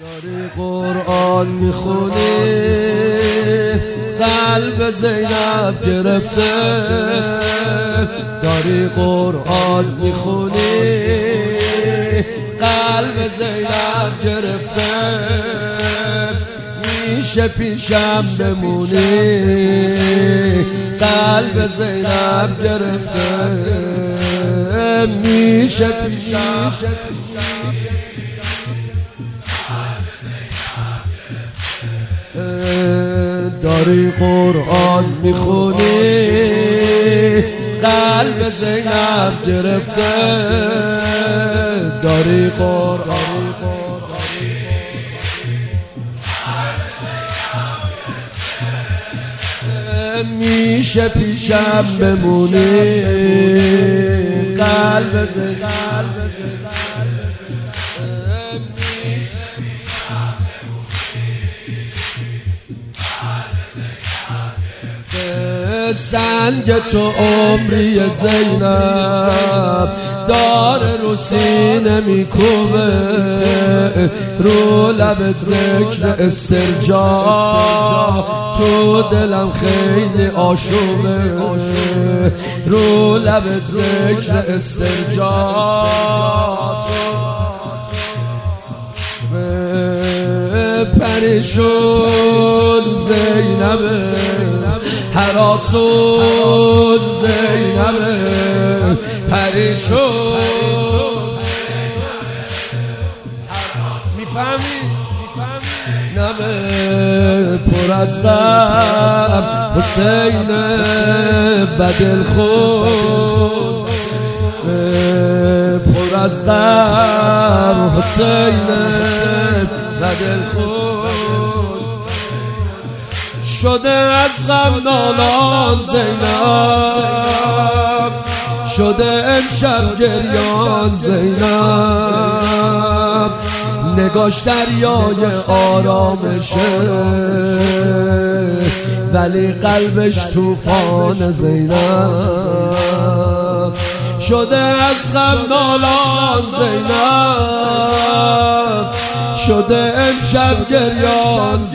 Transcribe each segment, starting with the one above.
داری قرآن میخونی قلب زینب گرفته، داری قرآن میخونی قلب زینب گرفته، میشه پیشم بمونی قلب زینب گرفته، میشه پیشم داری قرآن میخونی قلب زینب گرفته، داری قرآن میشه پیشم بمونی قلب زینب سنگ تو عمری زینب داره رو سینه میکوبه، رو لبت ذکر استرجاع تو دلم خیلی آشوبه، رو لبت ذکر استرجاع پریشون زینبه هراسون زینبه پریشون میفهمی نبه پر از غم حسین و دلخور، پر از غم حسین و دلخور، شده از غم نالان زینب، شده امشب گریان زینب، نگاش دریای آرامشه ولی قلبش طوفان زینب، شده از غم نالان زینب، شده امشب گریان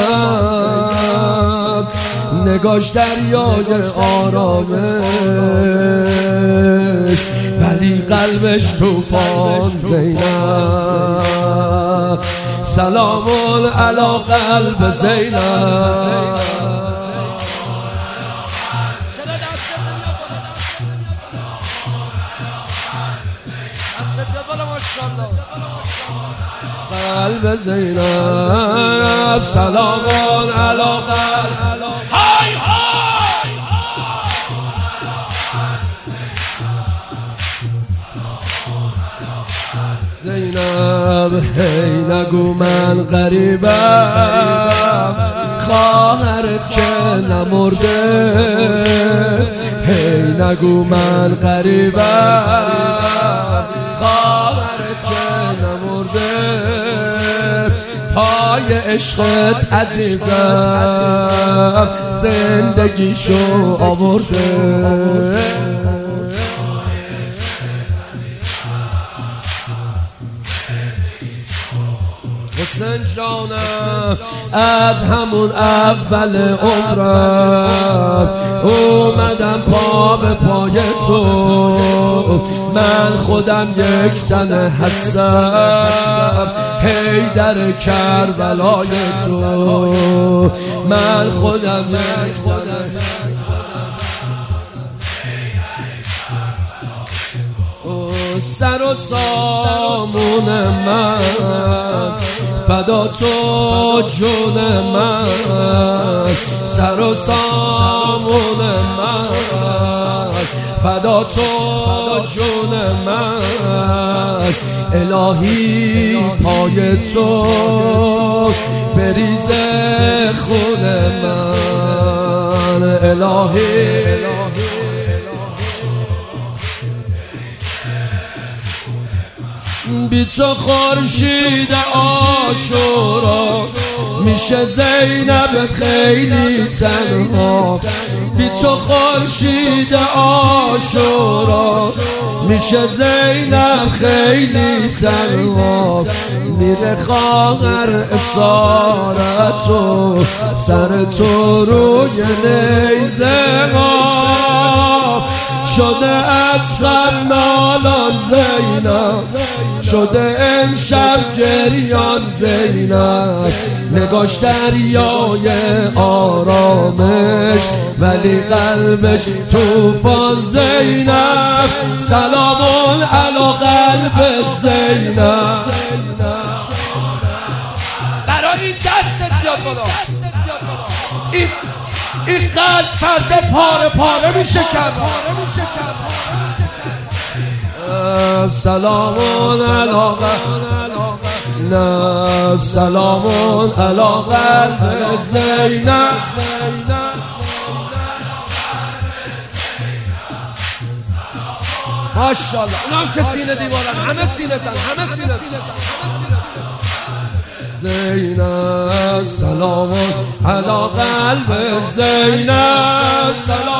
زینب، نگاش دریای آرامش ولی قلبش طوفان زینب، سلام علی قلب زینب. قلب زینب سلام علی قلب های های زینب هی نگو من غریبم، خواهرت که نمرده، هی نگو من غریبم، خواهرت که نمرده، پای عشقت عزیزم زندگیشو آورده، حسین جانم از همون اول عمرم اومدم پا به پای تو، من خودم یک تن هستم حیدر کربلای تو، من خودم یک تن سر و سامون من فدا تو جون من، سر و سامون من فدا تو جون من، الهی پای تو بریزه خون من، الهی بی تو خورشید عاشورا میشه زینب خیلی تنها، بی تو خورشید عاشورا میشه زینب خیلی تنها، میره خواهر اسارتو سر تو روی نیزه ها، شده از غم نالان زینب، شده امشب گریان زینب، نگاش دریای آرامش ولی قلبش طوفان زینب، سلام علی قلب زینب. برای این دستت بیاد بالا، این قلب فرده پاره پاره میشه کرد. سلام علی قلب، سلام علی قلب زینب. ماشاءالله اونم که سینه دیوارن، همه سینه زن، همه سینه زن. زینب سلام علی قلب زینب، سلام